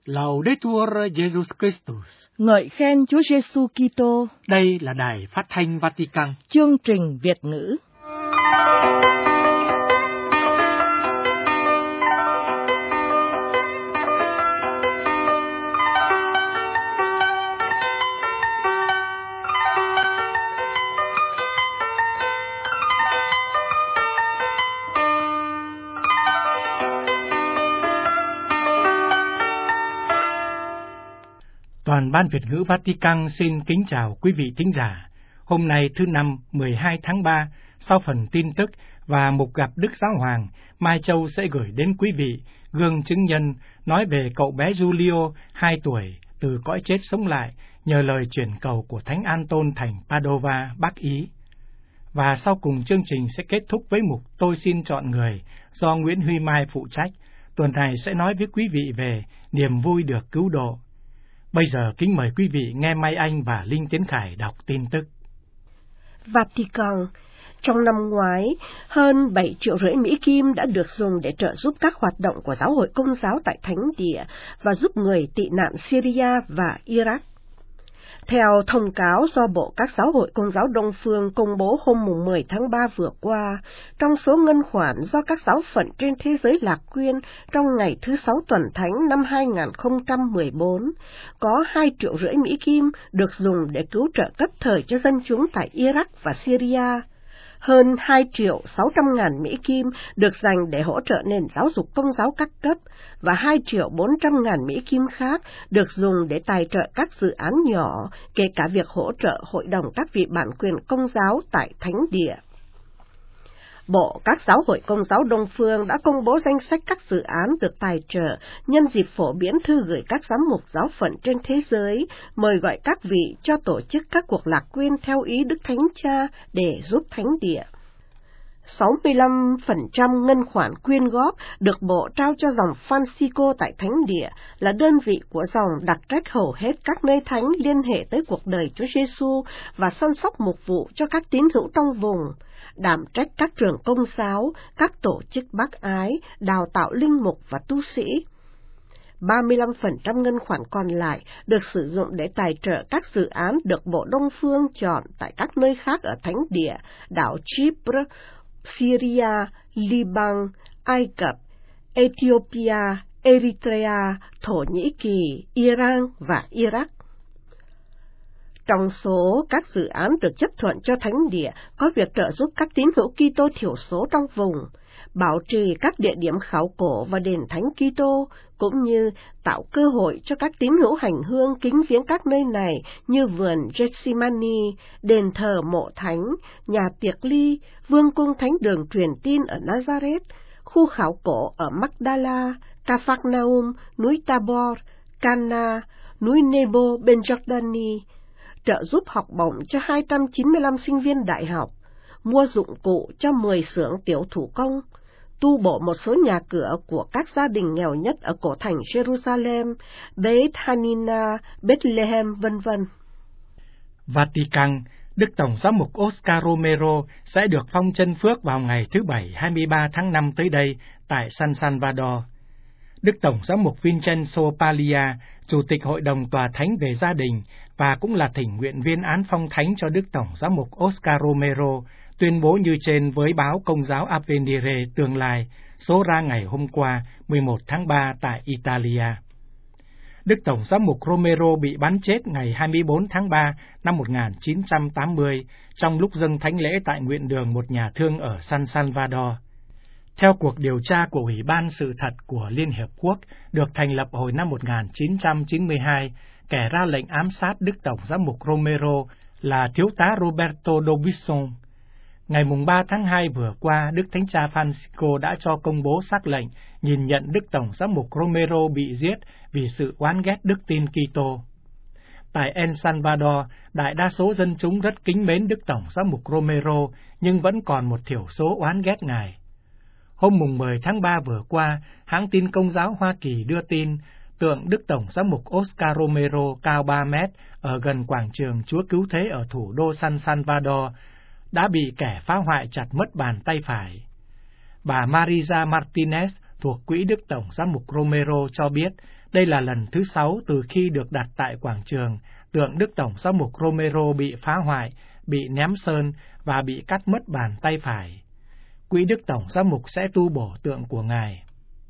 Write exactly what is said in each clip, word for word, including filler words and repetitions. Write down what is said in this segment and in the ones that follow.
Laudetur Jesus Christus. Ngợi khen Chúa Giêsu Kitô. Đây là đài phát thanh Vatican. Chương trình Việt ngữ. Toàn ban Việt ngữ Vatican xin kính chào quý vị thính giả. Hôm nay thứ năm mười hai tháng ba, sau phần tin tức và mục gặp Đức Giáo Hoàng, Mai Châu sẽ gửi đến quý vị gương chứng nhân nói về cậu bé Giulio, hai tuổi, từ cõi chết sống lại nhờ lời chuyển cầu của Thánh Anton thành Padova, Bắc Ý. Và sau cùng chương trình sẽ kết thúc với mục Tôi xin chọn người do Nguyễn Huy Mai phụ trách. Tuần này sẽ nói với quý vị về niềm vui được cứu độ. Bây giờ kính mời quý vị nghe Mai Anh và Linh Tiến Khải đọc tin tức. Vatican. Trong năm ngoái, hơn bảy triệu rưỡi Mỹ Kim đã được dùng để trợ giúp các hoạt động của Giáo hội Công giáo tại Thánh Địa và giúp người tị nạn Syria và Iraq. Theo thông cáo do Bộ các Giáo hội Công giáo Đông Phương công bố hôm mười tháng ba vừa qua, trong số ngân khoản do các giáo phận trên thế giới lạc quyên trong ngày thứ sáu tuần thánh năm hai nghìn không trăm mười bốn, có hai triệu rưỡi Mỹ Kim được dùng để cứu trợ cấp thời cho dân chúng tại Iraq và Syria. Hơn hai triệu sáu trăm ngàn Mỹ Kim được dành để hỗ trợ nền giáo dục công giáo các cấp, và hai triệu bốn trăm ngàn Mỹ Kim khác được dùng để tài trợ các dự án nhỏ, kể cả việc hỗ trợ hội đồng các vị bản quyền công giáo tại Thánh Địa. Bộ các Giáo hội Công giáo Đông Phương đã công bố danh sách các dự án được tài trợ nhân dịp phổ biến thư gửi các giám mục giáo phận trên thế giới, mời gọi các vị cho tổ chức các cuộc lạc quyên theo ý Đức Thánh Cha để giúp Thánh Địa. sáu mươi lăm phần trăm ngân khoản quyên góp được Bộ trao cho dòng Francisco tại Thánh Địa, là đơn vị của dòng đặc trách hầu hết các nơi thánh liên hệ tới cuộc đời Chúa Giêsu và săn sóc mục vụ cho các tín hữu trong vùng, đảm trách các trường công giáo, các tổ chức bác ái, đào tạo linh mục và tu sĩ. ba mươi lăm phần trăm ngân khoản còn lại được sử dụng để tài trợ các dự án được Bộ Đông Phương chọn tại các nơi khác ở Thánh Địa, đảo Chypre, Syria, Liban, Ai Cập, Ethiopia, Eritrea, Thổ Nhĩ Kỳ, Iran và Iraq. Trong số các dự án được chấp thuận cho Thánh Địa có việc trợ giúp các tín hữu Kitô thiểu số trong vùng, bảo trì các địa điểm khảo cổ và đền Thánh Kitô, cũng như tạo cơ hội cho các tín hữu hành hương kính viếng các nơi này như vườn Gethsemane, đền thờ Mộ Thánh, nhà tiệc ly, vương cung thánh đường truyền tin ở Nazareth, khu khảo cổ ở Magdala, Capharnaum, núi Tabor, Cana, núi Nebo bên Jordani, trợ giúp học bổng cho hai trăm chín mươi lăm sinh viên đại học, mua dụng cụ cho mười xưởng tiểu thủ công, tu bổ một số nhà cửa của các gia đình nghèo nhất ở cổ thành Jerusalem, Beit Hanina, Bethlehem, vân vân. Vatican. Đức Tổng giám mục Oscar Romero sẽ được phong chân phước vào ngày thứ Bảy hai mươi ba tháng năm tới đây tại San Salvador. Đức Tổng giám mục Vincenzo Paglia, Chủ tịch Hội đồng Tòa Thánh về Gia đình và cũng là thỉnh nguyện viên án phong thánh cho Đức Tổng giám mục Oscar Romero, tuyên bố như trên với báo Công giáo Avvenire tương lai, số ra ngày hôm qua mười một tháng ba tại Italia. Đức Tổng giám mục Romero bị bắn chết ngày hai mươi bốn tháng ba năm một nghìn chín trăm tám mươi trong lúc dâng thánh lễ tại nguyện đường một nhà thương ở San Salvador. Theo cuộc điều tra của Ủy ban Sự thật của Liên Hiệp Quốc được thành lập hồi năm một nghìn chín trăm chín mươi hai, kẻ ra lệnh ám sát Đức Tổng giám mục Romero là thiếu tá Roberto Dobison. Ngày ba tháng hai vừa qua, Đức Thánh Cha Francisco đã cho công bố sắc lệnh nhìn nhận Đức Tổng giám mục Romero bị giết vì sự oán ghét đức tin Kitô. Tại El Salvador, đại đa số dân chúng rất kính mến Đức Tổng giám mục Romero, nhưng vẫn còn một thiểu số oán ghét Ngài. Hôm mười tháng ba vừa qua, hãng tin Công giáo Hoa Kỳ đưa tin tượng Đức Tổng giám mục Oscar Romero cao ba mét ở gần quảng trường Chúa Cứu Thế ở thủ đô San Salvador đã bị kẻ phá hoại chặt mất bàn tay phải. Bà Marisa Martinez thuộc Quỹ Đức Tổng giám mục Romero cho biết Đây là lần thứ sáu từ khi được đặt tại quảng trường, tượng Đức Tổng giám mục Romero bị phá hoại, bị ném sơn và bị cắt mất bàn tay phải. Quỹ Đức Tổng giám mục sẽ tu bổ tượng của Ngài.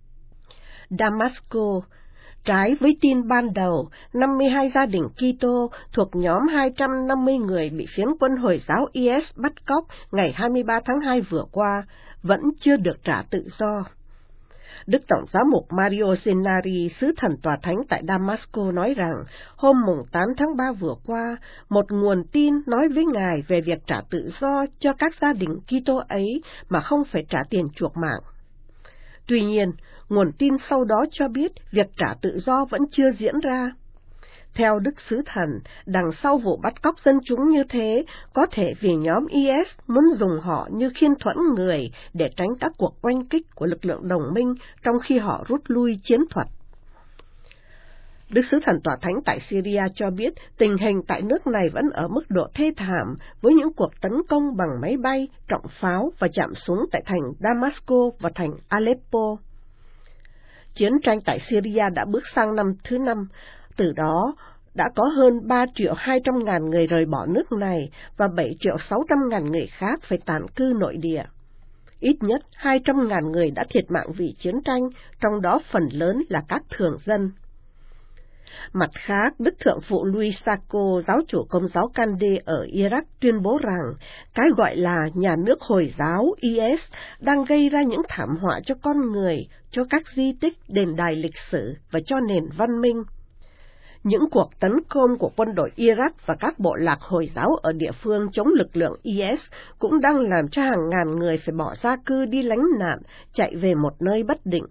Damasco. Trái với tin ban đầu, năm mươi hai gia đình Kitô thuộc nhóm hai trăm năm mươi người bị phiến quân Hồi giáo i ét bắt cóc ngày hai mươi ba tháng hai vừa qua vẫn chưa được trả tự do. Đức Tổng giám mục Mario Zenari, sứ thần tòa thánh tại Damasco nói rằng, hôm mùng tám tháng ba vừa qua, một nguồn tin nói với Ngài về việc trả tự do cho các gia đình Kitô ấy mà không phải trả tiền chuộc mạng. Tuy nhiên, nguồn tin sau đó cho biết việc trả tự do vẫn chưa diễn ra. Theo Đức Sứ Thần, đằng sau vụ bắt cóc dân chúng như thế, có thể vì nhóm i ét muốn dùng họ như khiên thuẫn người để tránh các cuộc oanh kích của lực lượng đồng minh trong khi họ rút lui chiến thuật. Đức Sứ Thần Tòa Thánh tại Syria cho biết tình hình tại nước này vẫn ở mức độ thê thảm với những cuộc tấn công bằng máy bay, trọng pháo và chạm súng tại thành Damasco và thành Aleppo. Chiến tranh tại Syria đã bước sang năm thứ năm, từ đó đã có hơn ba triệu hai trăm ngàn người rời bỏ nước này và bảy triệu sáu trăm ngàn người khác phải tản cư nội địa. Ít nhất hai trăm ngàn người đã thiệt mạng vì chiến tranh, trong đó phần lớn là các thường dân. Mặt khác, Đức Thượng phụ Louis Sacco, giáo chủ Công giáo Cande ở Iraq tuyên bố rằng cái gọi là nhà nước Hồi giáo i ét đang gây ra những thảm họa cho con người, cho các di tích, đền đài lịch sử và cho nền văn minh. Những cuộc tấn công của quân đội Iraq và các bộ lạc Hồi giáo ở địa phương chống lực lượng i ét cũng đang làm cho hàng ngàn người phải bỏ gia cư đi lánh nạn, chạy về một nơi bất định.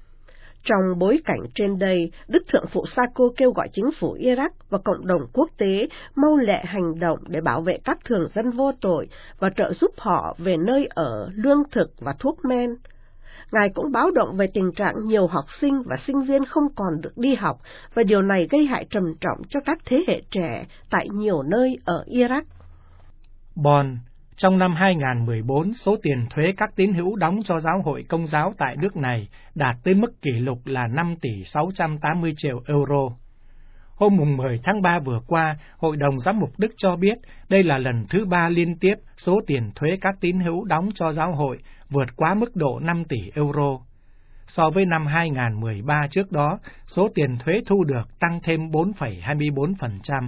Trong bối cảnh trên đây, Đức Thượng phụ Sacco kêu gọi chính phủ Iraq và cộng đồng quốc tế mau lẹ hành động để bảo vệ các thường dân vô tội và trợ giúp họ về nơi ở, lương thực và thuốc men. Ngài cũng báo động về tình trạng nhiều học sinh và sinh viên không còn được đi học, và điều này gây hại trầm trọng cho các thế hệ trẻ tại nhiều nơi ở Iraq. Bonn. Trong năm hai nghìn không trăm mười bốn, số tiền thuế các tín hữu đóng cho giáo hội Công giáo tại nước này đạt tới mức kỷ lục là năm tỷ sáu trăm tám mươi triệu euro. Hôm mười tháng ba vừa qua, Hội đồng Giám mục Đức cho biết đây là lần thứ ba liên tiếp số tiền thuế các tín hữu đóng cho giáo hội vượt quá mức độ năm tỷ euro. So với năm hai nghìn không trăm mười ba trước đó, số tiền thuế thu được tăng thêm bốn phẩy hai mươi bốn phần trăm.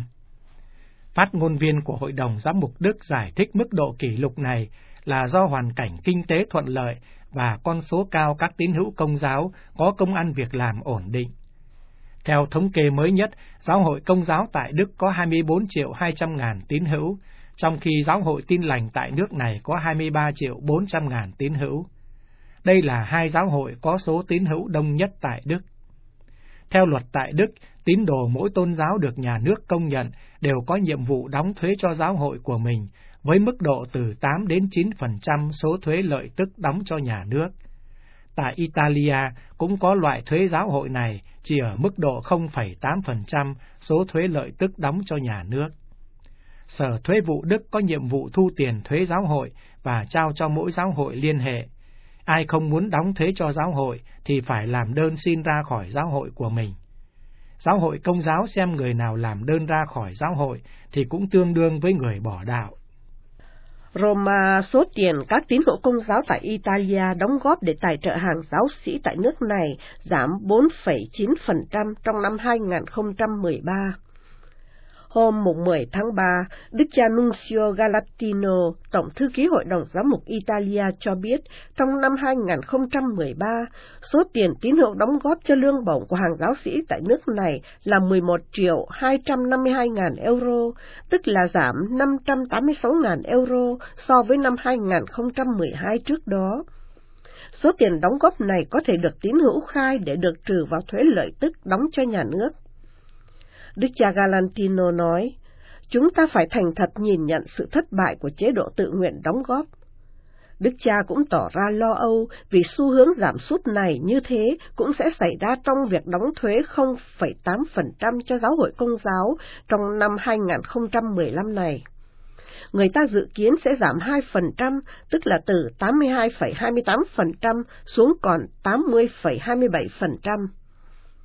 Phát ngôn viên của Hội đồng Giám mục Đức giải thích mức độ kỷ lục này là do hoàn cảnh kinh tế thuận lợi và con số cao các tín hữu Công giáo có công ăn việc làm ổn định. Theo thống kê mới nhất, Giáo hội Công giáo tại Đức có hai mươi bốn triệu hai trăm ngàn tín hữu, trong khi Giáo hội Tin lành tại nước này có hai mươi ba triệu bốn trăm ngàn tín hữu. Đây là hai giáo hội có số tín hữu đông nhất tại Đức. Theo luật tại Đức, tín đồ mỗi tôn giáo được nhà nước công nhận đều có nhiệm vụ đóng thuế cho giáo hội của mình, với mức độ từ tám đến chín phần trăm số thuế lợi tức đóng cho nhà nước. Tại Italia cũng có loại thuế giáo hội này, chỉ ở mức độ không phẩy tám phần trăm số thuế lợi tức đóng cho nhà nước. Sở Thuế vụ Đức có nhiệm vụ thu tiền thuế giáo hội và trao cho mỗi giáo hội liên hệ. Ai không muốn đóng thuế cho giáo hội thì phải làm đơn xin ra khỏi giáo hội của mình. Giáo hội Công giáo xem người nào làm đơn ra khỏi giáo hội thì cũng tương đương với người bỏ đạo. Roma, số tiền các tín hữu Công giáo tại Italia đóng góp để tài trợ hàng giáo sĩ tại nước này giảm bốn phẩy chín phần trăm trong năm hai nghìn không trăm mười ba. Hôm mười tháng ba, Đức cha Nunzio Galatino, Tổng thư ký Hội đồng Giám mục Italia cho biết, trong năm hai nghìn không trăm mười ba, số tiền tín hữu đóng góp cho lương bổng của hàng giáo sĩ tại nước này là mười một triệu hai trăm năm mươi hai ngàn euro, tức là giảm năm trăm tám mươi sáu ngàn euro so với năm hai nghìn không trăm mười hai trước đó. Số tiền đóng góp này có thể được tín hữu khai để được trừ vào thuế lợi tức đóng cho nhà nước. Đức cha Galantino nói, chúng ta phải thành thật nhìn nhận sự thất bại của chế độ tự nguyện đóng góp. Đức cha cũng tỏ ra lo âu vì xu hướng giảm sút này như thế cũng sẽ xảy ra trong việc đóng thuế không phẩy tám phần trăm cho giáo hội Công giáo trong năm hai nghìn không trăm mười lăm này. Người ta dự kiến sẽ giảm hai phần trăm, tức là từ tám mươi hai phẩy hai mươi tám phần trăm xuống còn tám mươi phẩy hai mươi bảy phần trăm.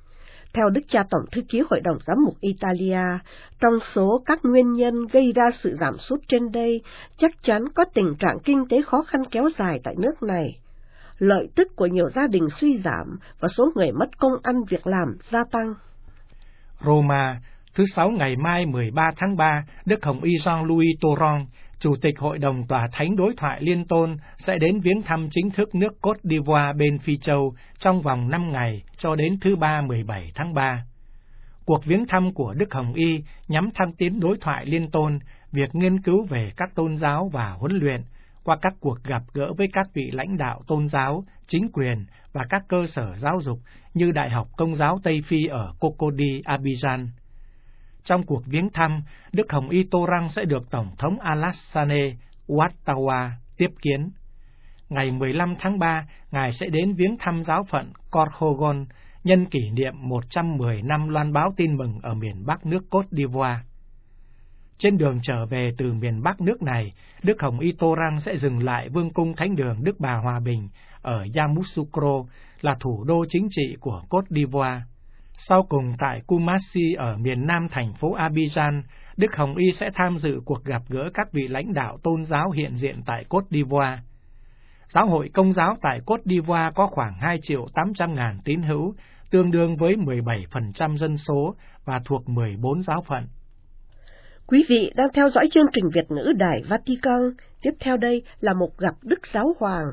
Theo Đức cha Tổng thư ký Hội đồng Giám mục Italia, trong số các nguyên nhân gây ra sự giảm sút trên đây, chắc chắn có tình trạng kinh tế khó khăn kéo dài tại nước này. Lợi tức của nhiều gia đình suy giảm và số người mất công ăn việc làm gia tăng. Roma, thứ Sáu ngày mai mười ba tháng ba, Đức Hồng Y Jean-Louis Tauran, Chủ tịch Hội đồng Tòa Thánh Đối thoại Liên tôn, sẽ đến viếng thăm chính thức nước Côte d'Ivoire bên Phi Châu trong vòng năm ngày cho đến thứ Ba mười bảy tháng ba. Cuộc viếng thăm của Đức Hồng Y nhắm thăng tiến đối thoại Liên tôn, việc nghiên cứu về các tôn giáo và huấn luyện, qua các cuộc gặp gỡ với các vị lãnh đạo tôn giáo, chính quyền và các cơ sở giáo dục như Đại học Công giáo Tây Phi ở Cocody, Abidjan. Trong cuộc viếng thăm, Đức Hồng Y Tauran sẽ được Tổng thống Alassane Ouattara tiếp kiến. Ngày mười lăm tháng ba, Ngài sẽ đến viếng thăm giáo phận Korhogon nhân kỷ niệm một trăm mười năm loan báo tin mừng ở miền Bắc nước Côte d'Ivoire. Trên đường trở về từ miền Bắc nước này, Đức Hồng Y Tauran sẽ dừng lại Vương cung Thánh đường Đức Bà Hòa Bình ở Yamoussoukro, là thủ đô chính trị của Côte d'Ivoire. Sau cùng tại Kumasi ở miền nam thành phố Abidjan, Đức Hồng Y sẽ tham dự cuộc gặp gỡ các vị lãnh đạo tôn giáo hiện diện tại Côte d'Ivoire. Giáo hội Công giáo tại Côte d'Ivoire có khoảng hai triệu tám trăm ngàn tín hữu, tương đương với mười bảy phần trăm dân số và thuộc mười bốn giáo phận. Quý vị đang theo dõi chương trình Việt ngữ Đài Vatican. Tiếp theo đây là một gặp Đức Giáo Hoàng.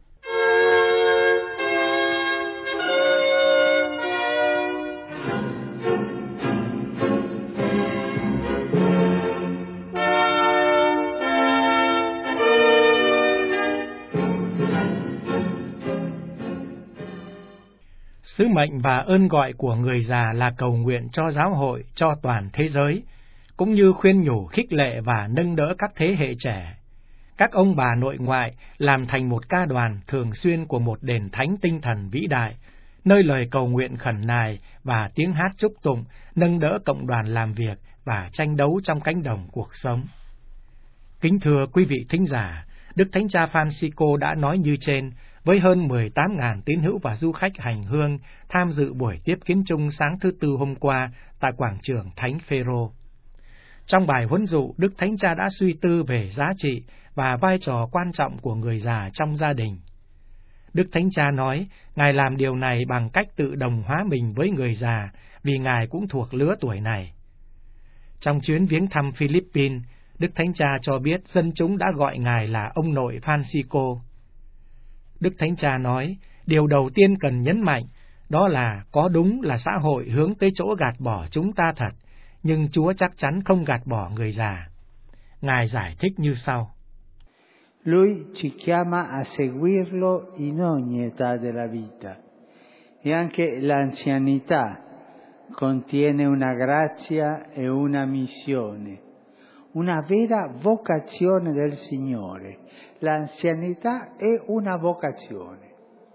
Sứ mệnh và ơn gọi của người già là cầu nguyện cho giáo hội, cho toàn thế giới, cũng như khuyên nhủ, khích lệ và nâng đỡ các thế hệ trẻ. Các ông bà nội ngoại làm thành một ca đoàn thường xuyên của một đền thánh tinh thần vĩ đại, nơi lời cầu nguyện khẩn nài và tiếng hát chúc tụng nâng đỡ cộng đoàn làm việc và tranh đấu trong cánh đồng cuộc sống. Kính thưa quý vị thính giả, Đức Thánh Cha Francisco đã nói như trên, với hơn mười tám nghìn tín hữu và du khách hành hương tham dự buổi tiếp kiến chung sáng thứ Tư hôm qua tại quảng trường Thánh Phêrô. Trong bài huấn dụ, Đức Thánh Cha đã suy tư về giá trị và vai trò quan trọng của người già trong gia đình. Đức Thánh Cha nói, Ngài làm điều này bằng cách tự đồng hóa mình với người già, vì Ngài cũng thuộc lứa tuổi này. Trong chuyến viếng thăm Philippines, Đức Thánh Cha cho biết dân chúng đã gọi Ngài là ông nội Francisco. Đức Thánh Cha nói, điều đầu tiên cần nhấn mạnh, đó là có đúng là xã hội hướng tới chỗ gạt bỏ chúng ta thật, nhưng Chúa chắc chắn không gạt bỏ người già. Ngài giải thích như sau. Lui ci chiama a seguirlo in ogni età della vita, e anche l'anzianità contiene una grazia e una missione, una vera vocazione del Signore. L'anzianità è una vocazione.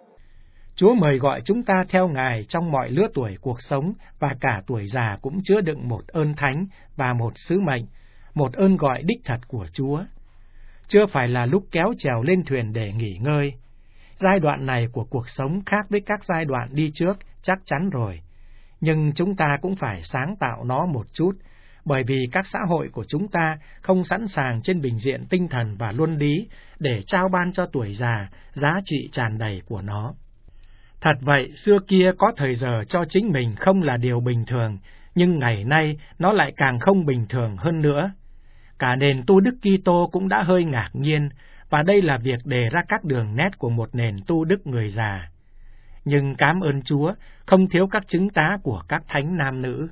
Chúa mời gọi chúng ta theo Ngài trong mọi lứa tuổi cuộc sống, và cả tuổi già cũng chứa đựng một ơn thánh và một sứ mệnh, một ơn gọi đích thật của Chúa. Chưa phải là lúc kéo chèo lên thuyền để nghỉ ngơi. Giai đoạn này của cuộc sống khác với các giai đoạn đi trước, chắc chắn rồi. Nhưng chúng ta cũng phải sáng tạo nó một chút, bởi vì các xã hội của chúng ta không sẵn sàng trên bình diện tinh thần và luân lý để trao ban cho tuổi già giá trị tràn đầy của nó. Thật vậy, xưa kia có thời giờ cho chính mình không là điều bình thường, nhưng ngày nay nó lại càng không bình thường hơn nữa. Cả nền tu đức Kitô cũng đã hơi ngạc nhiên, và đây là việc đề ra các đường nét của một nền tu đức người già. Nhưng cám ơn Chúa, không thiếu các chứng tá của các thánh nam nữ.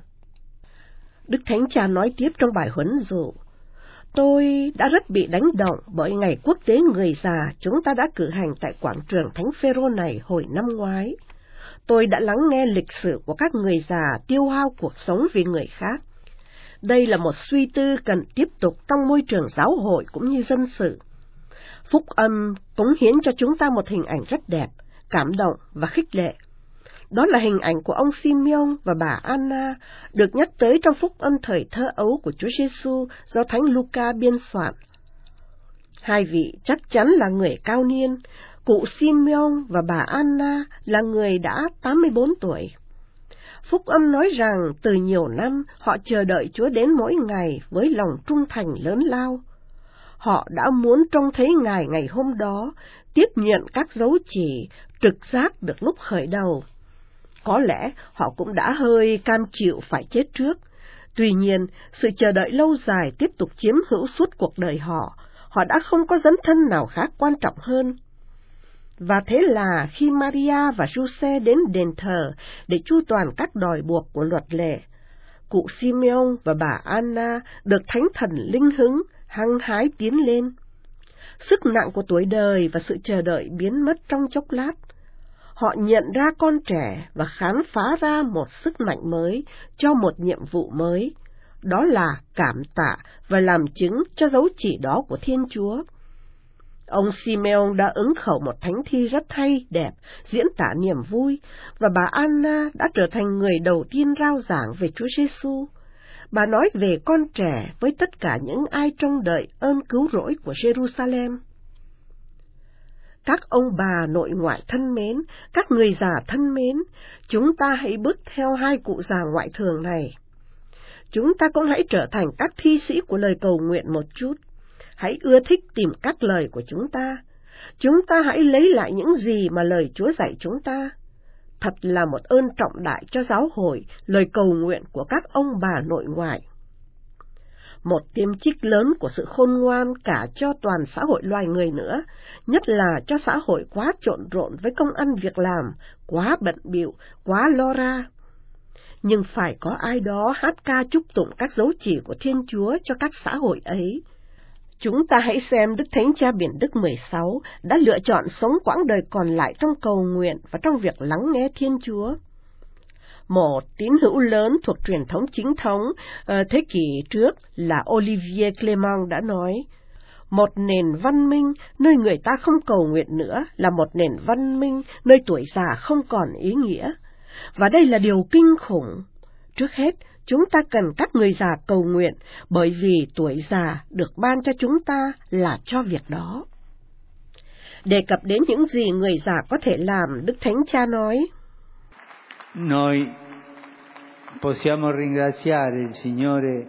Đức Thánh Cha nói tiếp trong bài huấn dụ, tôi đã rất bị đánh động bởi ngày quốc tế người già chúng ta đã cử hành tại quảng trường Thánh Phêrô này hồi năm ngoái. Tôi đã lắng nghe lịch sử của các người già tiêu hao cuộc sống vì người khác. Đây là một suy tư cần tiếp tục trong môi trường giáo hội cũng như dân sự. Phúc âm cống hiến cho chúng ta một hình ảnh rất đẹp, cảm động và khích lệ. Đó là hình ảnh của ông Simeon và bà Anna, được nhắc tới trong phúc âm thời thơ ấu của Chúa Giêsu do Thánh Luca biên soạn. Hai vị chắc chắn là người cao niên, cụ Simeon và bà Anna là người đã tám mươi bốn tuổi. Phúc âm nói rằng từ nhiều năm họ chờ đợi Chúa đến mỗi ngày với lòng trung thành lớn lao. Họ đã muốn trông thấy Ngài ngày hôm đó, tiếp nhận các dấu chỉ, trực giác được lúc khởi đầu. Có lẽ họ cũng đã hơi cam chịu phải chết trước. Tuy nhiên, sự chờ đợi lâu dài tiếp tục chiếm hữu suốt cuộc đời họ. Họ đã không có dấn thân nào khác quan trọng hơn. Và thế là khi Maria và Giuse đến đền thờ để chu toàn các đòi buộc của luật lệ, cụ Simeon và bà Anna được Thánh Thần linh hứng, hăng hái tiến lên. Sức nặng của tuổi đời và sự chờ đợi biến mất trong chốc lát. Họ nhận ra con trẻ và khám phá ra một sức mạnh mới cho một nhiệm vụ mới, đó là cảm tạ và làm chứng cho dấu chỉ đó của Thiên Chúa. Ông Simeon đã ứng khẩu một thánh thi rất hay, đẹp, diễn tả niềm vui, và bà Anna đã trở thành người đầu tiên rao giảng về Chúa Giêsu. Bà nói về con trẻ với tất cả những ai trông đợi ơn cứu rỗi của Jerusalem. Các ông bà nội ngoại thân mến, các người già thân mến, chúng ta hãy bước theo hai cụ già ngoại thường này. Chúng ta cũng hãy trở thành các thi sĩ của lời cầu nguyện một chút. Hãy ưa thích tìm các lời của chúng ta. Chúng ta hãy lấy lại những gì mà lời Chúa dạy chúng ta. Thật là một ơn trọng đại cho giáo hội, lời cầu nguyện của các ông bà nội ngoại. Một tiêm chích lớn của sự khôn ngoan cả cho toàn xã hội loài người nữa, nhất là cho xã hội quá trộn rộn với công ăn việc làm, quá bận bịu, quá lo ra. Nhưng phải có ai đó hát ca chúc tụng các dấu chỉ của Thiên Chúa cho các xã hội ấy. Chúng ta hãy xem Đức Thánh Cha Biển Đức mười sáu đã lựa chọn sống quãng đời còn lại trong cầu nguyện và trong việc lắng nghe Thiên Chúa. Một tín hữu lớn thuộc truyền thống chính thống uh, thế kỷ trước là Olivier Clément đã nói, một nền văn minh nơi người ta không cầu nguyện nữa là một nền văn minh nơi tuổi già không còn ý nghĩa. Và đây là điều kinh khủng. Trước hết, chúng ta cần các người già cầu nguyện, bởi vì tuổi già được ban cho chúng ta là cho việc đó. Đề cập đến những gì người già có thể làm, Đức Thánh Cha nói, Noi possiamo ringraziare il Signore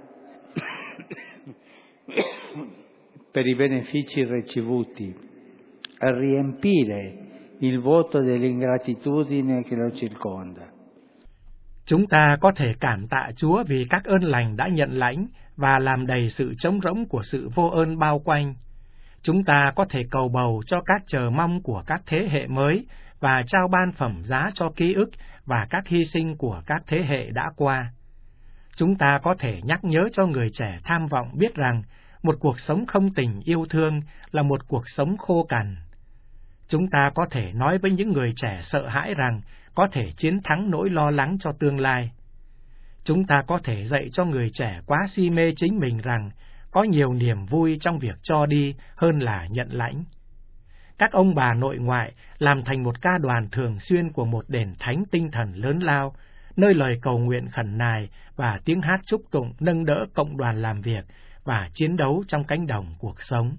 per i benefici ricevuti e riempire il vuoto dell'ingratitudine che lo circonda. Chúng ta có thể cảm tạ Chúa vì các ơn lành đã nhận lãnh và làm đầy sự trống rỗng của sự vô ơn bao quanh. Chúng ta có thể cầu bầu cho các chờ mong của các thế hệ mới và trao ban phẩm giá cho ký ức và các hy sinh của các thế hệ đã qua. Chúng ta có thể nhắc nhớ cho người trẻ tham vọng biết rằng một cuộc sống không tình yêu thương là một cuộc sống khô cằn. Chúng ta có thể nói với những người trẻ sợ hãi rằng có thể chiến thắng nỗi lo lắng cho tương lai. Chúng ta có thể dạy cho người trẻ quá si mê chính mình rằng có nhiều niềm vui trong việc cho đi hơn là nhận lãnh. Các ông bà nội ngoại làm thành một ca đoàn thường xuyên của một đền thánh tinh thần lớn lao, nơi lời cầu nguyện khẩn nài và tiếng hát chúc tụng nâng đỡ cộng đoàn làm việc và chiến đấu trong cánh đồng cuộc sống.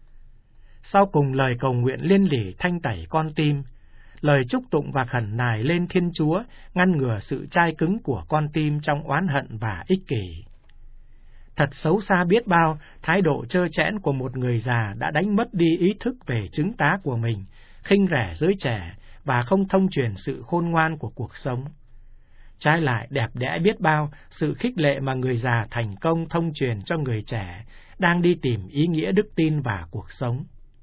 Sau cùng lời cầu nguyện liên lỉ thanh tẩy con tim, lời chúc tụng và khẩn nài lên Thiên Chúa ngăn ngừa sự chai cứng của con tim trong oán hận và ích kỷ. Thật xấu xa biết bao, thái độ trơ trẽn của một người già đã đánh mất đi ý thức về chứng tá của mình, khinh rẻ giới trẻ và không thông truyền sự khôn ngoan của cuộc sống. Trái lại đẹp đẽ biết bao sự khích lệ mà người già thành công thông truyền cho người trẻ đang đi tìm ý nghĩa đức tin và cuộc sống.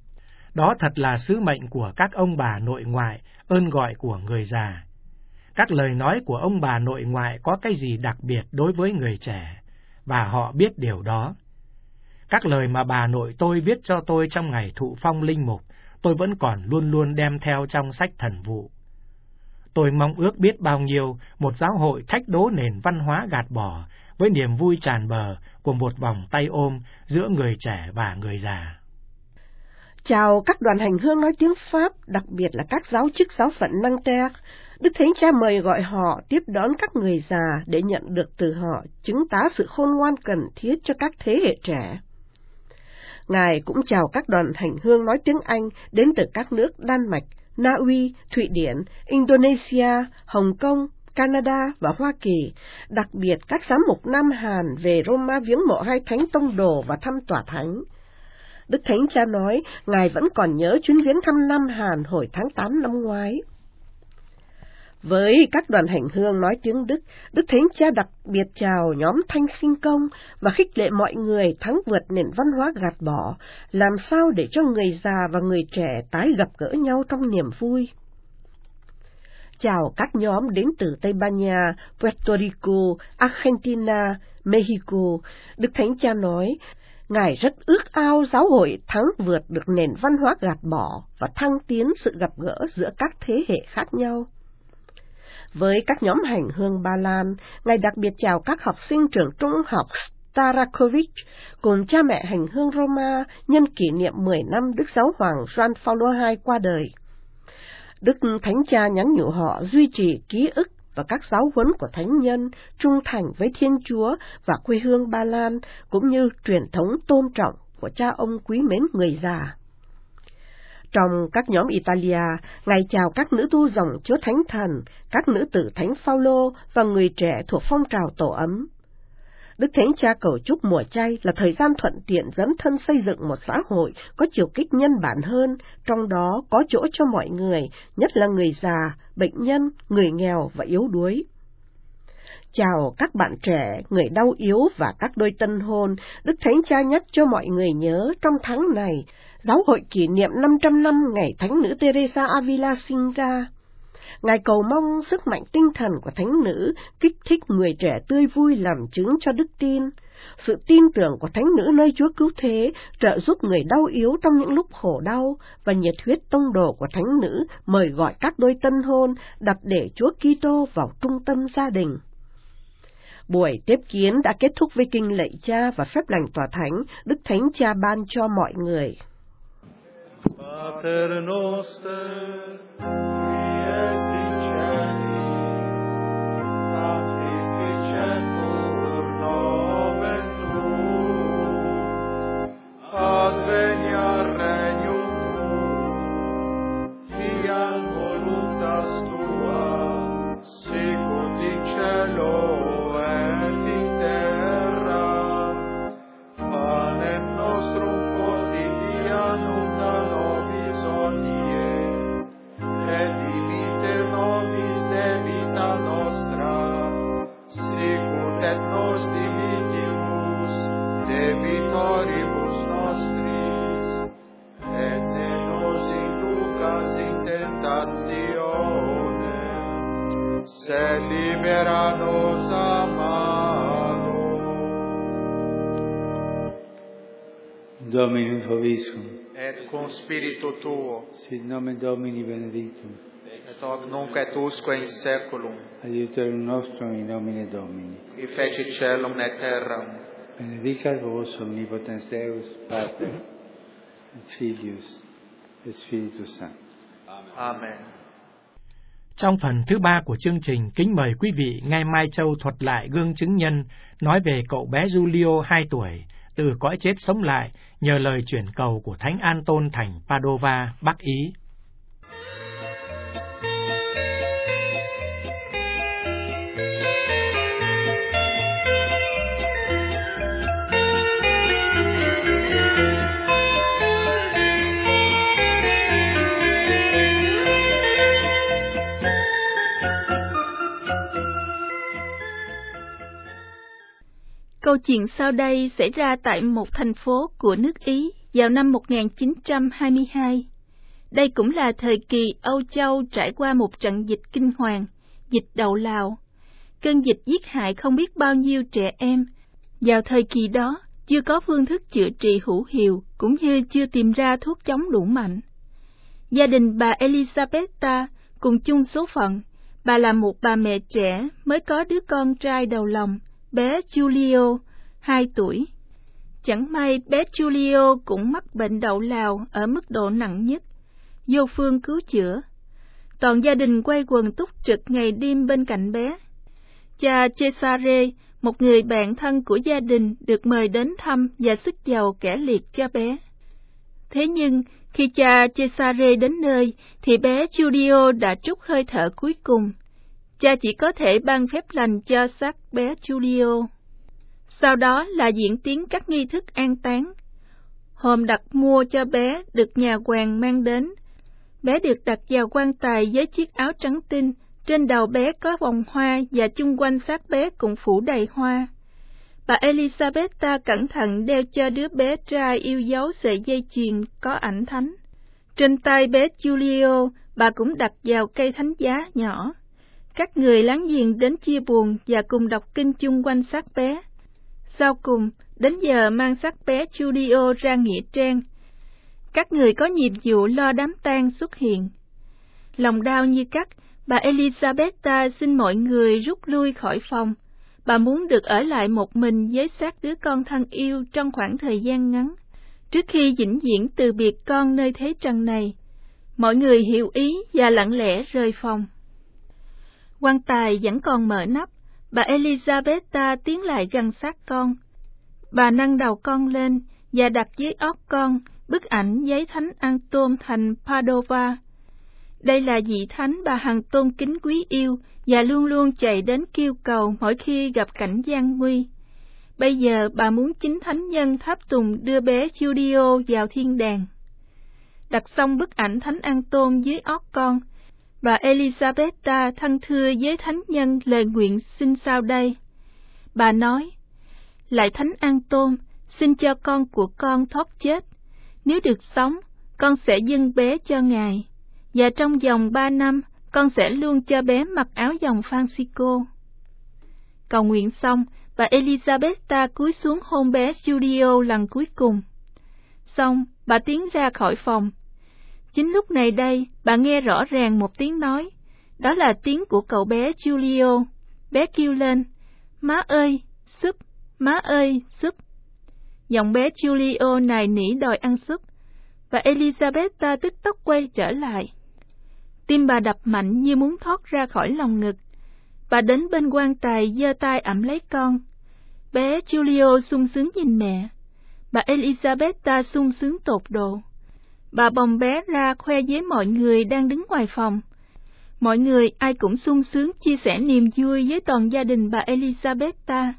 Đó thật là sứ mệnh của các ông bà nội ngoại, ơn gọi của người già. Các lời nói của ông bà nội ngoại có cái gì đặc biệt đối với người trẻ, và họ biết điều đó. Các lời mà bà nội tôi viết cho tôi trong ngày thụ phong linh mục, tôi vẫn còn luôn luôn đem theo trong sách thần vụ. Tôi mong ước biết bao nhiêu một giáo hội thách đố nền văn hóa gạt bỏ với niềm vui tràn bờ của một vòng tay ôm giữa người trẻ và người già. Chào các đoàn hành hương nói tiếng Pháp, đặc biệt là các giáo chức giáo phận Nanterre. Đức Thánh Cha mời gọi họ tiếp đón các người già để nhận được từ họ chứng tá sự khôn ngoan cần thiết cho các thế hệ trẻ. Ngài cũng chào các đoàn hành hương nói tiếng Anh đến từ các nước Đan Mạch, Na Uy, Thụy Điển, Indonesia, Hồng Kông, Canada và Hoa Kỳ, đặc biệt các giám mục Nam Hàn về Roma viếng mộ hai thánh tông đồ và thăm tòa thánh. Đức Thánh Cha nói Ngài vẫn còn nhớ chuyến viếng thăm Nam Hàn hồi tháng tám năm ngoái. Với các đoàn hành hương nói tiếng Đức, Đức Thánh Cha đặc biệt chào nhóm Thanh Sinh Công và khích lệ mọi người thắng vượt nền văn hóa gạt bỏ, làm sao để cho người già và người trẻ tái gặp gỡ nhau trong niềm vui. Chào các nhóm đến từ Tây Ban Nha, Puerto Rico, Argentina, Mexico, Đức Thánh Cha nói, Ngài rất ước ao giáo hội thắng vượt được nền văn hóa gạt bỏ và thăng tiến sự gặp gỡ giữa các thế hệ khác nhau. Với các nhóm hành hương Ba Lan, Ngài đặc biệt chào các học sinh trường trung học Starakovic cùng cha mẹ hành hương Roma nhân kỷ niệm mười năm Đức Giáo hoàng Gioan Phaolô đệ nhị qua đời. Đức Thánh Cha nhắn nhủ họ duy trì ký ức và các giáo huấn của thánh nhân, trung thành với Thiên Chúa và quê hương Ba Lan, cũng như truyền thống tôn trọng của cha ông quý mến người già. Trong các nhóm Italia, Ngài chào các nữ tu dòng Chúa Thánh Thần, các nữ tử Thánh Phaolô và người trẻ thuộc phong trào tổ ấm. Đức Thánh Cha cầu chúc mùa chay là thời gian thuận tiện dấn thân xây dựng một xã hội có chiều kích nhân bản hơn, trong đó có chỗ cho mọi người, nhất là người già, bệnh nhân, người nghèo và yếu đuối. Chào các bạn trẻ, người đau yếu và các đôi tân hôn, Đức Thánh Cha nhắc cho mọi người nhớ trong tháng này, Giáo hội kỷ niệm năm trăm năm ngày Thánh nữ Teresa Avila sinh ra. Ngài cầu mong sức mạnh tinh thần của thánh nữ kích thích người trẻ tươi vui làm chứng cho đức tin. Sự tin tưởng của thánh nữ nơi Chúa cứu thế trợ giúp người đau yếu trong những lúc khổ đau, và nhiệt huyết tông đồ của thánh nữ mời gọi các đôi tân hôn đặt để Chúa Kitô vào trung tâm gia đình. Buổi tiếp kiến đã kết thúc với kinh lạy Cha và phép lành tòa thánh Đức Thánh Cha ban cho mọi người. Pater noster, qui es in celis, sanctificetur nomen tuum, adveniat regnum tuum, fiat voluntas tua, sicut in cielo et in terra. Panem nostrum quotidianum da nobis hodie, et dimitte nobis debita nostra, sicut et nos dimittimus debitoribus nostris, et ne nos inducas in tentatione, sed libera nos a malo. Dominum vobiscum. Et cum spiritu tuo, Sit nomen Domini benedictum. et hoc nunc et usque in saeculum, Aiuterium nostrum in nomine Domini. qui fecit caelum et terram. Benedicat vos omnipotens Deus, Pater, et Filius, et Spiritus Sanctus. Amen. Trong phần thứ ba của chương trình, kính mời quý vị nghe Mai Châu thuật lại gương chứng nhân nói về cậu bé Giulio hai tuổi, từ cõi chết sống lại nhờ lời chuyển cầu của Thánh An-tôn thành Padova, Bắc Ý. Câu chuyện sau đây xảy ra tại một thành phố của nước Ý vào năm một nghìn chín trăm hai mươi hai. Đây cũng là thời kỳ Âu Châu trải qua một trận dịch kinh hoàng, dịch đậu Lào. Cơn dịch giết hại không biết bao nhiêu trẻ em. Vào thời kỳ đó, chưa có phương thức chữa trị hữu hiệu, cũng như chưa tìm ra thuốc chống đủ mạnh. Gia đình bà Elisabetta cùng chung số phận. Bà là một bà mẹ trẻ mới có đứa con trai đầu lòng, bé Giulio, hai tuổi. Chẳng may bé Giulio cũng mắc bệnh đậu Lào ở mức độ nặng nhất, vô phương cứu chữa. Toàn gia đình quay quần túc trực ngày đêm bên cạnh bé. Cha Cesare, một người bạn thân của gia đình, được mời đến thăm và sức giàu kẻ liệt cho bé. Thế nhưng, khi cha Cesare đến nơi, thì bé Giulio đã trút hơi thở cuối cùng. cha chỉ có thể ban phép lành cho xác bé Giulio. Sau đó là diễn tiến các nghi thức an táng. Hôm đặt mua cho bé được nhà hoàng mang đến. Bé được đặt vào quan tài với chiếc áo trắng tinh, trên đầu bé có vòng hoa và chung quanh xác bé cũng phủ đầy hoa. Bà Elisabetta cẩn thận đeo cho đứa bé trai yêu dấu sợi dây chuyền có ảnh thánh. Trên tay bé Giulio, bà cũng đặt vào cây thánh giá nhỏ. Các người láng giềng đến chia buồn và cùng đọc kinh chung quanh xác bé. Sau cùng, đến giờ mang xác bé Giulio ra nghĩa trang. Các người có nhiệm vụ lo đám tang xuất hiện. Lòng đau như cắt, bà Elisabetta xin mọi người rút lui khỏi phòng. Bà muốn được ở lại một mình với xác đứa con thân yêu trong khoảng thời gian ngắn, trước khi vĩnh viễn từ biệt con nơi thế trần này. Mọi người hiểu ý và lặng lẽ rời phòng. Quan tài vẫn còn mở nắp, bà Elisabetta tiến lại gần xác con. Bà nâng đầu con lên và đặt dưới óc con bức ảnh giấy thánh Anton thành Padova. Đây là vị thánh bà hằng tôn kính quý yêu và luôn luôn chạy đến kêu cầu mỗi khi gặp cảnh gian nguy. Bây giờ bà muốn chính thánh nhân tháp tùng đưa bé Giulio vào thiên đàng. Đặt xong bức ảnh thánh Anton dưới óc con, bà Elisabetta thân thưa với thánh nhân lời nguyện xin sau đây. Bà nói: Lạy thánh Anton, xin cho con của con thoát chết. Nếu được sống, con sẽ dâng bé cho Ngài, và trong vòng ba năm, con sẽ luôn cho bé mặc áo dòng Francisco. Cầu nguyện xong, bà Elisabetta cúi xuống hôn bé Giulio lần cuối cùng. Xong, bà tiến ra khỏi phòng. Chính lúc này đây, bà nghe rõ ràng một tiếng nói. Đó là tiếng của cậu bé Giulio. Bé kêu lên: Má ơi, súp, má ơi, súp. Giọng bé Giulio nài nỉ đòi ăn súp. Bà Elisabetta tức tốc quay trở lại. Tim bà đập mạnh như muốn thoát ra khỏi lòng ngực. Bà đến bên quan tài giơ tay ẵm lấy con. Bé Giulio sung sướng nhìn mẹ. Bà Elisabetta sung sướng tột độ. Bà bồng bé ra khoe với mọi người đang đứng ngoài phòng. Mọi người ai cũng sung sướng chia sẻ niềm vui với toàn gia đình bà Elisabetta.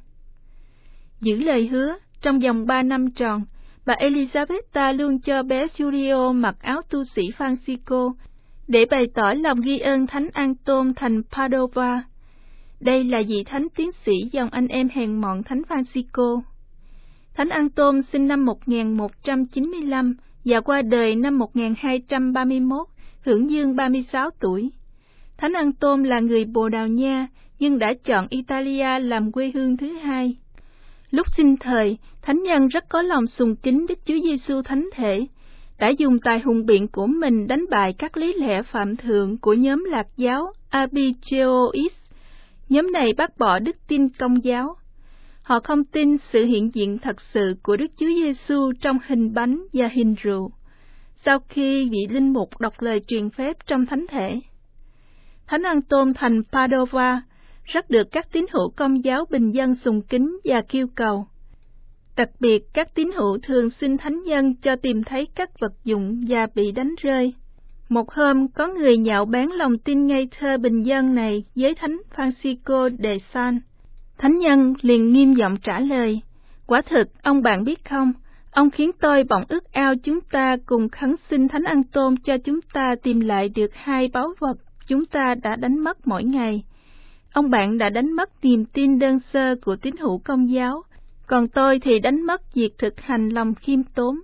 Giữ lời hứa, trong vòng ba năm tròn, bà Elisabetta luôn cho bé Giulio mặc áo tu sĩ Francisco để bày tỏ lòng ghi ơn thánh Anton thành Padova. Đây là vị thánh tiến sĩ dòng anh em hèn mọn thánh Francisco. Thánh Anton sinh năm một nghìn một trăm chín mươi lăm và qua đời năm một nghìn hai trăm ba mươi mốt, hưởng dương ba mươi sáu tuổi. Thánh Anton là người Bồ Đào Nha, nhưng đã chọn Italia làm quê hương thứ hai. Lúc sinh thời, thánh nhân rất có lòng sùng kính Đức Chúa Giêsu thánh thể, đã dùng tài hùng biện của mình đánh bại các lý lẽ phạm thượng của nhóm Lạc giáo Abigeois. Nhóm này bác bỏ đức tin Công giáo. Họ không tin sự hiện diện thật sự của Đức Chúa Giêsu trong hình bánh và hình rượu, sau khi vị linh mục đọc lời truyền phép trong thánh thể. Thánh Anton thành Padova rất được các tín hữu Công giáo bình dân sùng kính và kêu cầu. Đặc biệt, các tín hữu thường xin thánh nhân cho tìm thấy các vật dụng và bị đánh rơi. Một hôm, có người nhạo báng lòng tin ngây thơ bình dân này với thánh Francisco de Sales. Thánh nhân liền nghiêm giọng trả lời: Quả thực, ông bạn biết không, ông khiến tôi bỗng ước ao chúng ta cùng khấn xin thánh Anton cho chúng ta tìm lại được hai báu vật chúng ta đã đánh mất mỗi ngày. Ông bạn đã đánh mất niềm tin đơn sơ của tín hữu Công giáo, còn tôi thì đánh mất việc thực hành lòng khiêm tốn.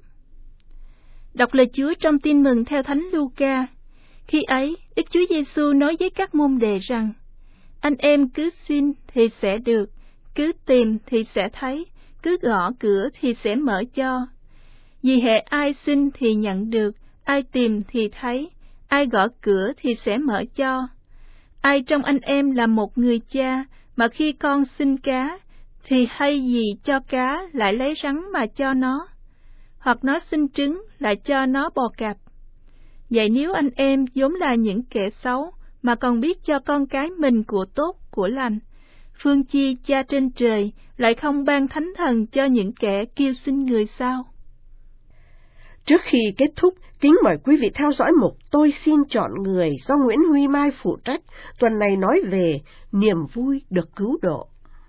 Đọc lời Chúa trong Tin mừng theo Thánh Luca. Khi ấy, Đức Chúa Giêsu nói với các môn đệ rằng: Anh em cứ xin thì sẽ được, cứ tìm thì sẽ thấy, cứ gõ cửa thì sẽ mở cho. Vì hệ ai xin thì nhận được, ai tìm thì thấy, ai gõ cửa thì sẽ mở cho. Ai trong anh em là một người cha, mà khi con xin cá, thì hay gì cho cá lại lấy rắn mà cho nó, hoặc nó xin trứng lại cho nó bò cạp. Vậy nếu anh em vốn là những kẻ xấu, mà còn biết cho con cái mình của tốt, của lành, phương chi Cha trên trời lại không ban thánh thần cho những kẻ kêu xin người sao? Trước khi kết thúc, kính mời quý vị theo dõi mục Tôi xin chọn người do Nguyễn Huy Mai phụ trách, tuần này nói về niềm vui được cứu độ.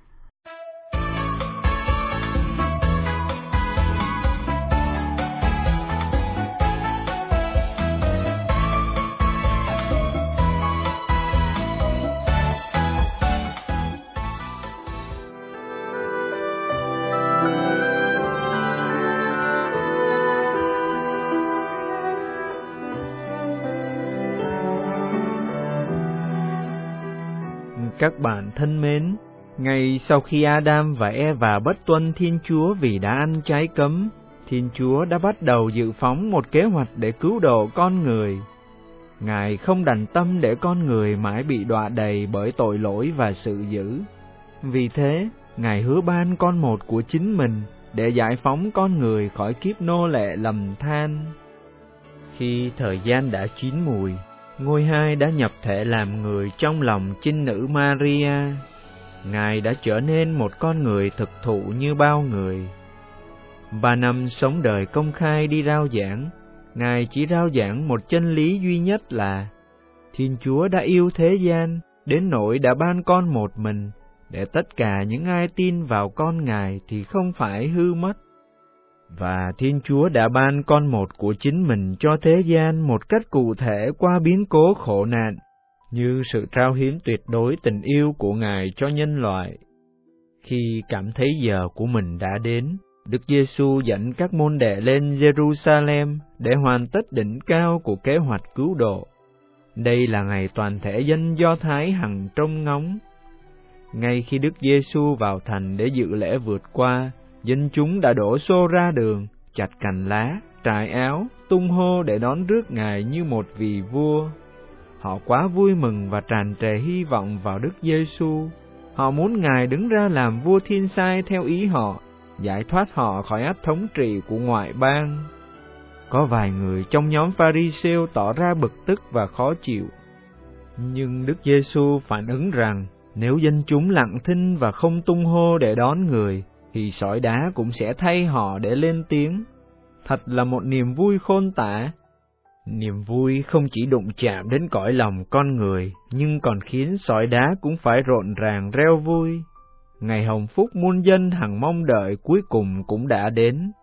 Các bạn thân mến, ngay sau khi Adam và Eva bất tuân Thiên Chúa vì đã ăn trái cấm, Thiên Chúa đã bắt đầu dự phóng một kế hoạch để cứu độ con người. Ngài không đành tâm để con người mãi bị đọa đầy bởi tội lỗi và sự dữ. Vì thế, Ngài hứa ban con một của chính mình để giải phóng con người khỏi kiếp nô lệ lầm than. Khi thời gian đã chín mùi, Ngôi Hai đã nhập thể làm người trong lòng chinh nữ Maria. Ngài đã trở nên một con người thực thụ như bao người. Ba năm sống đời công khai đi rao giảng, Ngài chỉ rao giảng một chân lý duy nhất là Thiên Chúa đã yêu thế gian, đến nỗi đã ban con một mình, để tất cả những ai tin vào con Ngài thì không phải hư mất. Và Thiên Chúa đã ban con một của chính mình cho thế gian một cách cụ thể qua biến cố khổ nạn, như sự trao hiến tuyệt đối tình yêu của Ngài cho nhân loại. Khi cảm thấy giờ của mình đã đến, Đức Giêsu dẫn các môn đệ lên Jerusalem để hoàn tất đỉnh cao của kế hoạch cứu độ. Đây là ngày toàn thể dân Do Thái hằng trông ngóng. Ngay khi Đức Giêsu vào thành để dự lễ vượt qua, dân chúng đã đổ xô ra đường, chặt cành lá, trải áo, tung hô để đón rước Ngài như một vị vua. Họ quá vui mừng và tràn trề hy vọng vào Đức Giêsu. Họ muốn Ngài đứng ra làm vua thiên sai theo ý họ, giải thoát họ khỏi ách thống trị của ngoại bang. Có vài người trong nhóm Pha-ri-sêu tỏ ra bực tức và khó chịu. Nhưng Đức Giêsu phản ứng rằng, nếu dân chúng lặng thinh và không tung hô để đón Người, thì sỏi đá cũng sẽ thay họ để lên tiếng. Thật là một niềm vui khôn tả. Niềm vui không chỉ đụng chạm đến cõi lòng con người, nhưng còn khiến sỏi đá cũng phải rộn ràng reo vui. Ngày hồng phúc muôn dân hằng mong đợi cuối cùng cũng đã đến.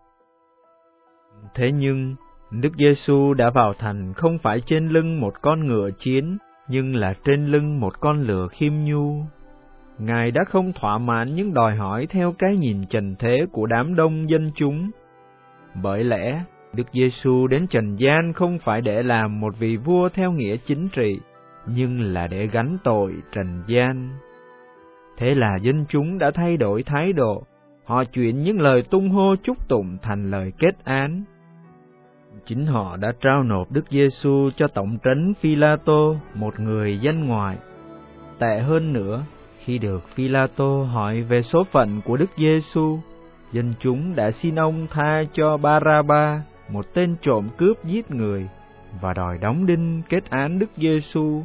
Thế nhưng, Đức Giêsu đã vào thành không phải trên lưng một con ngựa chiến, nhưng là trên lưng một con lừa khiêm nhu. Ngài đã không thỏa mãn những đòi hỏi theo cái nhìn trần thế của đám đông dân chúng. Bởi lẽ, Đức Giêsu đến trần gian không phải để làm một vị vua theo nghĩa chính trị, nhưng là để gánh tội trần gian. Thế là dân chúng đã thay đổi thái độ, họ chuyển những lời tung hô chúc tụng thành lời kết án. Chính họ đã trao nộp Đức Giêsu cho tổng trấn Phi-la-tô, một người dân ngoại. Tệ hơn nữa, khi được Phi-la-tô hỏi về số phận của Đức Giêsu, dân chúng đã xin ông tha cho Ba-ra-ba, một tên trộm cướp giết người, và đòi đóng đinh kết án Đức Giêsu.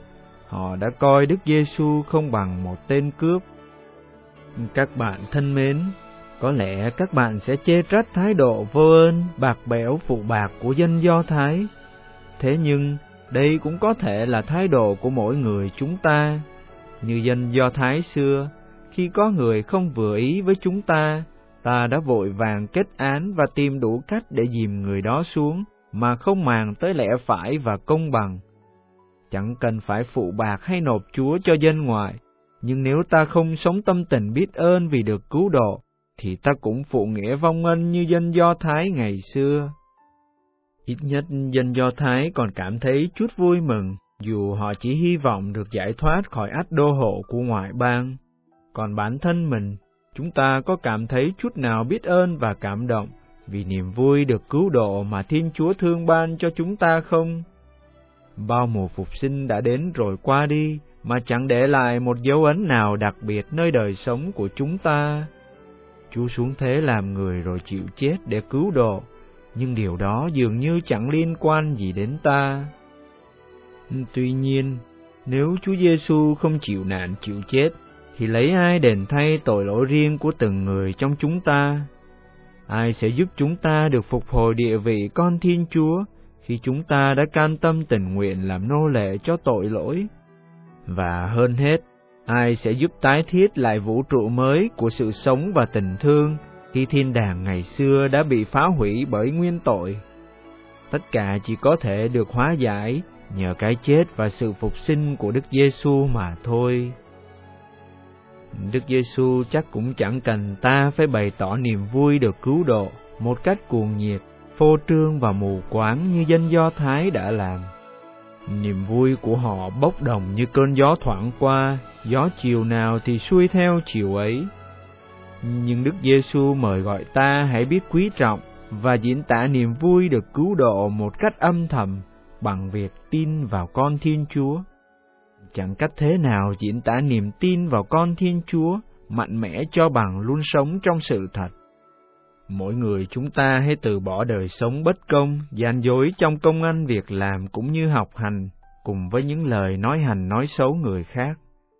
Họ đã coi Đức Giêsu không bằng một tên cướp. Các bạn thân mến, có lẽ các bạn sẽ chê trách thái độ vô ơn, bạc bẽo phụ bạc của dân Do Thái. Thế nhưng, đây cũng có thể là thái độ của mỗi người chúng ta. Như dân Do Thái xưa, khi có người không vừa ý với chúng ta, ta đã vội vàng kết án và tìm đủ cách để dìm người đó xuống, mà không màng tới lẽ phải và công bằng. Chẳng cần phải phụ bạc hay nộp chúa cho dân ngoại, nhưng nếu ta không sống tâm tình biết ơn vì được cứu độ, thì ta cũng phụ nghĩa vong ân như dân Do Thái ngày xưa. Ít nhất dân Do Thái còn cảm thấy chút vui mừng, dù họ chỉ hy vọng được giải thoát khỏi ách đô hộ của ngoại bang. Còn bản thân mình, chúng ta có cảm thấy chút nào biết ơn và cảm động vì niềm vui được cứu độ mà Thiên Chúa thương ban cho chúng ta không? Bao mùa phục sinh đã đến rồi qua đi, mà chẳng để lại một dấu ấn nào đặc biệt nơi đời sống của chúng ta. Chúa xuống thế làm người rồi chịu chết để cứu độ, nhưng điều đó dường như chẳng liên quan gì đến ta. Tuy nhiên, nếu Chúa Giêsu không chịu nạn chịu chết, thì lấy ai đền thay tội lỗi riêng của từng người trong chúng ta? Ai sẽ giúp chúng ta được phục hồi địa vị con Thiên Chúa khi chúng ta đã can tâm tình nguyện làm nô lệ cho tội lỗi? Và hơn hết, ai sẽ giúp tái thiết lại vũ trụ mới của sự sống và tình thương khi thiên đàng ngày xưa đã bị phá hủy bởi nguyên tội? Tất cả chỉ có thể được hóa giải nhờ cái chết và sự phục sinh của Đức Giêsu mà thôi. Đức Giêsu chắc cũng chẳng cần ta phải bày tỏ niềm vui được cứu độ một cách cuồng nhiệt, phô trương và mù quáng như dân Do Thái đã làm. Niềm vui của họ bốc đồng như cơn gió thoảng qua, gió chiều nào thì xuôi theo chiều ấy. Nhưng Đức Giêsu mời gọi ta hãy biết quý trọng và diễn tả niềm vui được cứu độ một cách âm thầm bằng việc tin vào con Thiên Chúa. Chẳng cách thế nào diễn tả niềm tin vào con Thiên Chúa mạnh mẽ cho bằng luôn sống trong sự thật. Mỗi người chúng ta hãy từ bỏ đời sống bất công, gian dối trong công ăn việc làm cũng như học hành, cùng với những lời nói hành nói xấu người khác.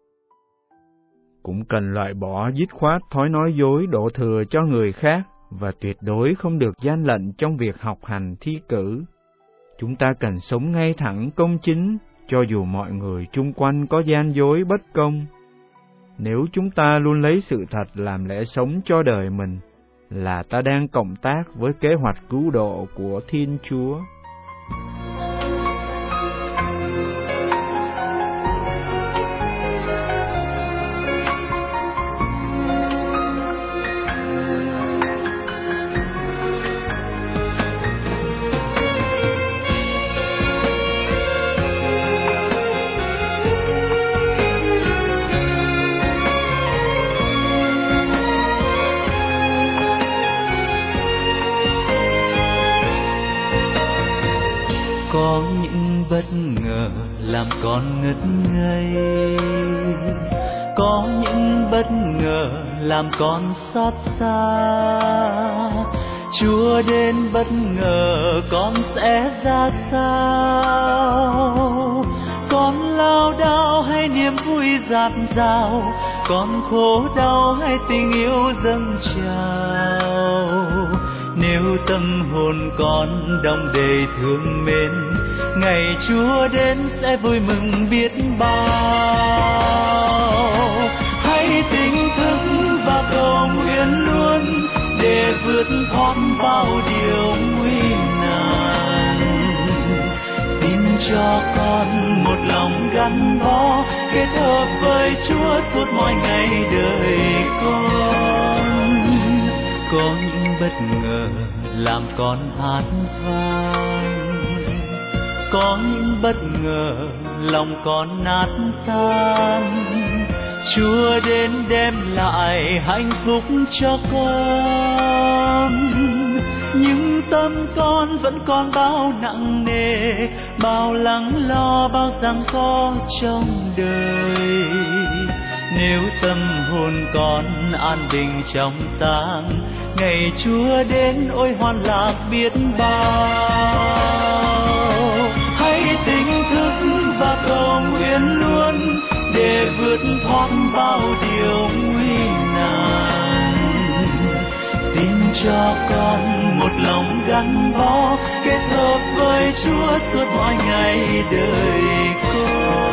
Cũng cần loại bỏ dứt khoát thói nói dối đổ thừa cho người khác và tuyệt đối không được gian lận trong việc học hành thi cử. Chúng ta cần sống ngay thẳng công chính, cho dù mọi người chung quanh có gian dối bất công. Nếu chúng ta luôn lấy sự thật làm lẽ sống cho đời mình, là ta đang cộng tác với kế hoạch cứu độ của Thiên Chúa. Có những bất ngờ làm con ngất ngây, có những bất ngờ làm con xót xa. Chúa đến bất ngờ con sẽ ra sao? Con lao đao hay niềm vui dạt dào, con khổ đau hay tình yêu dâng trào? Nếu tâm hồn con đong đầy thương mến, ngày Chúa đến sẽ vui mừng biết bao. Hãy tỉnh thức và cầu nguyện luôn để vượt thoát bao điều nguy nan. Xin cho con một lòng gắn bó, kết hợp với Chúa suốt mọi ngày đời con. Có những bất ngờ làm con hát vang, có những bất ngờ lòng con nát tan. Chúa đến đem lại hạnh phúc cho con, nhưng tâm con vẫn còn bao nặng nề, bao lắng lo, bao giằng co trong đời. Nếu tâm hồn con an bình trong sáng, ngày Chúa đến ôi hoan lạc biết bao. Hãy tỉnh thức và cầu nguyện luôn để vượt thoát bao điều nguy nan. Xin cho con một lòng gắn bó, kết hợp với Chúa suốt mọi ngày đời con.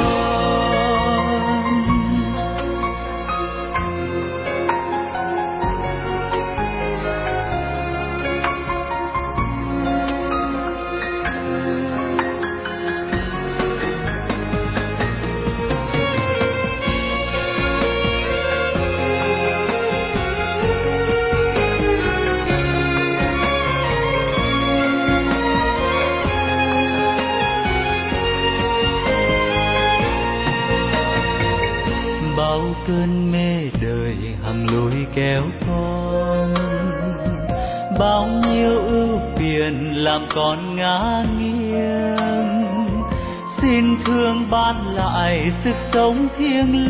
Cơn mê đời hằng lối kéo con, bao nhiêu ưu phiền làm con ngã nghiêng. Xin thương ban lại sức sống thiêng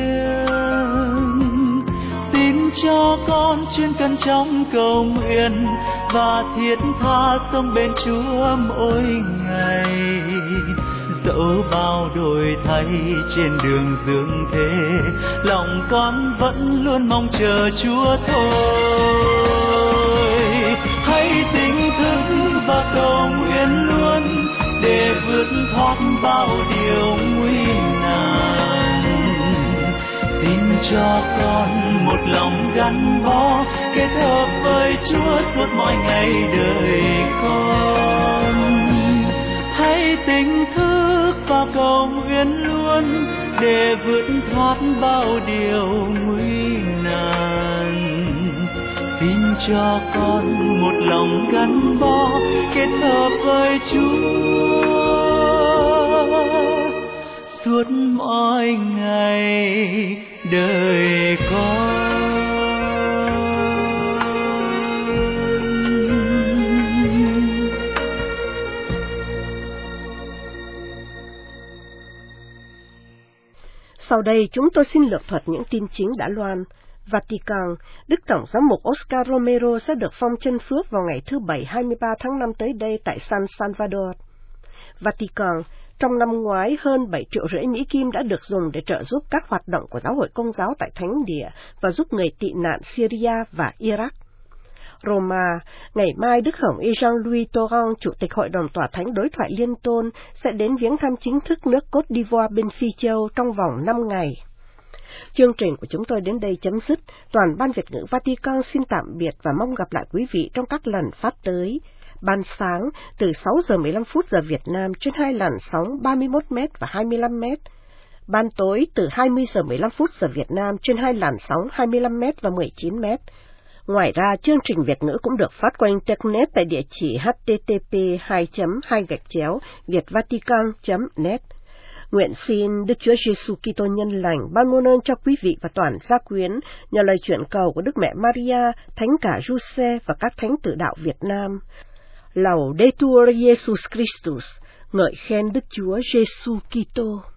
liêng, xin cho con chuyên cẩn trong cầu nguyện và thiết tha sống bên Chúa mỗi ngày. Dẫu bao đổi thay trên đường dương thế, lòng con vẫn luôn mong chờ Chúa thôi. hãy tỉnh thức và cầu nguyện luôn để vượt thoát bao điều nguy nan. Xin cho con một lòng gắn bó kết hợp với Chúa suốt mọi ngày đời con. Hãy tỉnh thức và cầu nguyện luôn để vượt thoát bao điều nguy nan. Xin cho con một lòng gắn bó kết hợp với Chúa suốt mọi ngày đời con. Sau đây chúng tôi xin lược thuật những tin chính đã loan. Vatican, Đức Tổng giám mục Oscar Romero sẽ được phong chân phước vào ngày thứ Bảy hai mươi ba tháng năm tới đây tại San Salvador. Vatican, trong năm ngoái hơn bảy triệu rưỡi Mỹ Kim đã được dùng để trợ giúp các hoạt động của giáo hội Công giáo tại Thánh Địa và giúp người tị nạn Syria và Iraq. Roma, ngày mai Đức Hồng Y Jean-Louis Torrent, Chủ tịch Hội đồng Tòa Thánh Đối thoại Liên tôn, sẽ đến viếng thăm chính thức nước Côte d'Ivoire bên Phi Châu trong vòng năm ngày. Chương trình của chúng tôi đến đây chấm dứt. Toàn ban Việt ngữ Vatican xin tạm biệt và mong gặp lại quý vị trong các lần phát tới. Ban sáng từ sáu giờ mười lăm phút giờ Việt Nam trên hai làn sóng ba mươi mốt mét và hai mươi lăm mét. Ban tối từ hai mươi giờ mười lăm phút giờ Việt Nam trên hai làn sóng hai mươi lăm mét và mười chín mét. Ngoài ra, chương trình Việt ngữ cũng được phát qua Internet tại địa chỉ h t t p hai chấm hai gạch chéo vietvatican chấm net. Nguyện xin Đức Chúa Giêsu Kitô nhân lành ban muôn ơn cho quý vị và toàn gia quyến nhờ lời chuyển cầu của Đức Mẹ Maria, Thánh cả Giuse và các thánh tử đạo Việt Nam. Laudetur Jesus Christus, ngợi khen Đức Chúa Giêsu Kitô.